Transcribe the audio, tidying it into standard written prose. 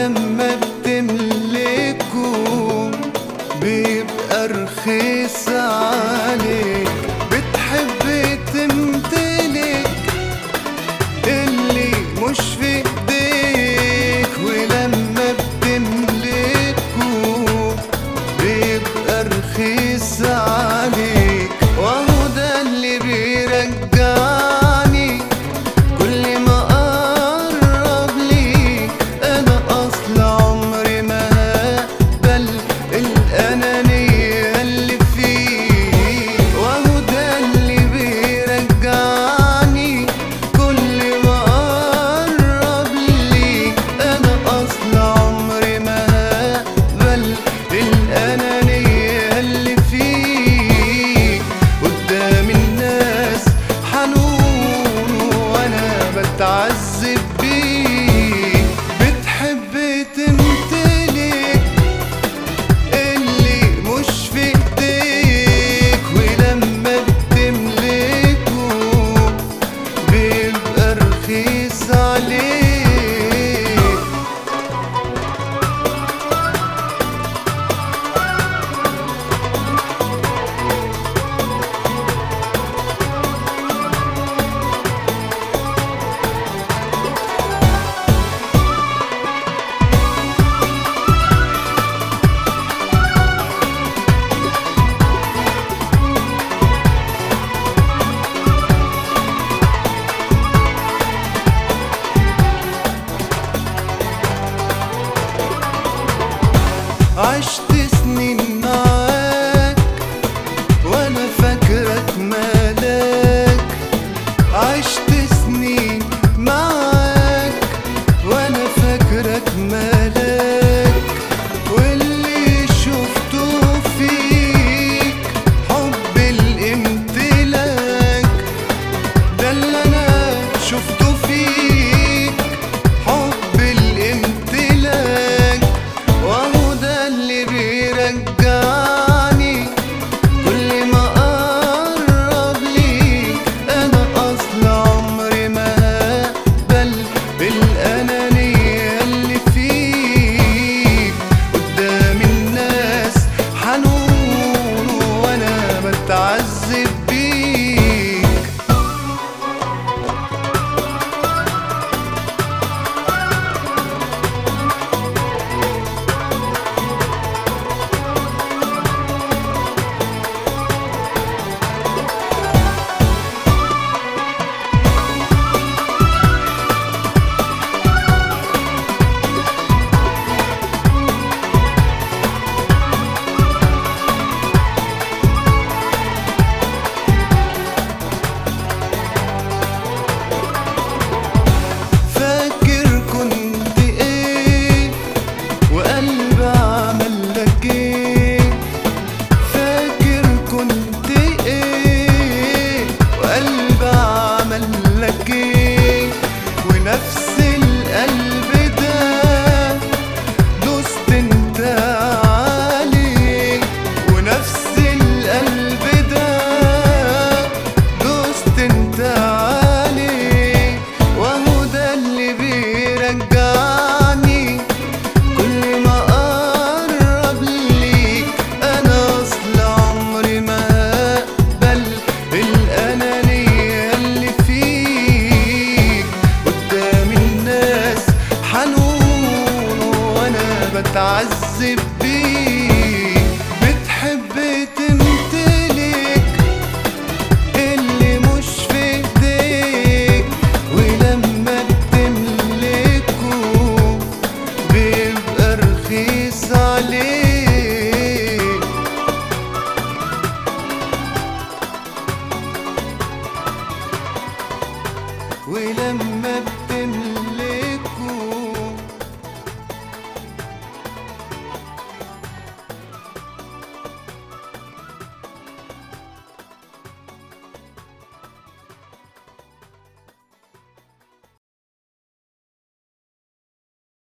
ولما بتملكه بيبقى رخيص عليك. بتحب تمتلك اللي مش في ايديك، ولما بتملكه بيبقى رخيص عليك. وهو ده اللي بيرجعني كل ما اقرب ليك. انا اصل عمري ما هقبل الانانية اللي فيك، وهو ده اللي بيرجعني كل ما اقرب ليك. انا اصل عمري ما هقبل الانانية اللي فيك. قدام الناس حنون وانا بتعذب بيك. بتحب تمتلك اللي مش في ايديك، ولما بتملكه بيبقى رخيص عليك. عشت سنين معاك وانا فاكرك ملاك. عشت سنين معاك وانا فاكرك ملاك. واللي شفته فيك حب الامتلاك. ده اللي انا شفته فيك حب الامتلاك. وهو ده اللي بيرجعني كل ما اقرب ليك. انا اصل عمري ما هقبل بالانانية اللي فيك. قدام الناس حنون وانا بتعذب بيك. فاكر كنت ايه وقلبي عمل لك ايه. فاكر كنت ايه وقلبي عمل لك ايه. ونفس القلب ده دوست انت عليه. ونفس القلب ده دوست انت عليه. وهو ده اللي بيرجعني كل ما اقرب ليك. انا اصل عمري ما هقبل الانانية اللي فيك. قدام الناس حنون وانا بتعذب بيك. بتحب تمتلك اللي مش في ايديك، ولما بتملكه بيبقى رخيص عليك. ولما